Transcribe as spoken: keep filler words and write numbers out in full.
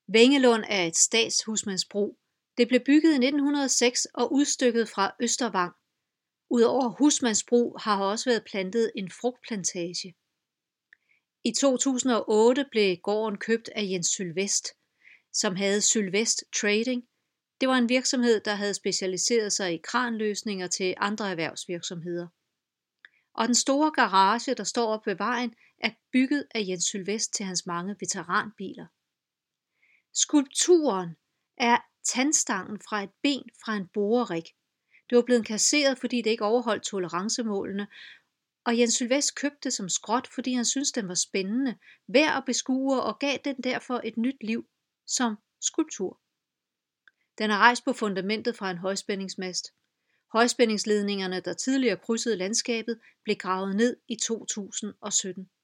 Vengelund er et statshusmandsbrug. Det blev bygget i nitten hundrede og seks og udstykket fra Østervang. Udover husmandsbrug har her også været plantet en frugtplantage. I to tusind og otte blev gården købt af Jens Sylvest, som havde Sylvest Trading. Det var en virksomhed, der havde specialiseret sig i kranløsninger til andre erhvervsvirksomheder. Og den store garage, der står op ved vejen, er bygget af Jens Sylvest til hans mange veteranbiler. Skulpturen er tandstangen fra et ben fra en borerig. Det var blevet kasseret, fordi det ikke overholdt tolerancemålene, og Jens Sylvest købte det som skrot, fordi han syntes, den var spændende, værd at beskue og gav den derfor et nyt liv som skulptur. Den er rejst på fundamentet fra en højspændingsmast. Højspændingsledningerne, der tidligere krydsede landskabet, blev gravet ned i to tusind og sytten.